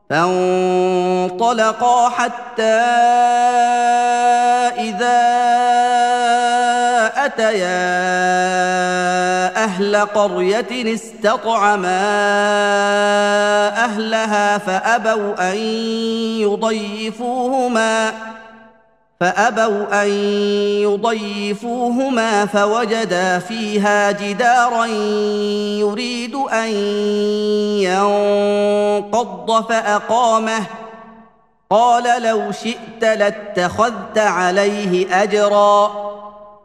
فانطلقا حتى إذا أتيا أهل قرية استطعما أهلها فأبوا أن يضيفوهما فوجدا فيها جدارا يريد أن ينقض فأقامه قال لو شئت لاتخذت عليه أجرا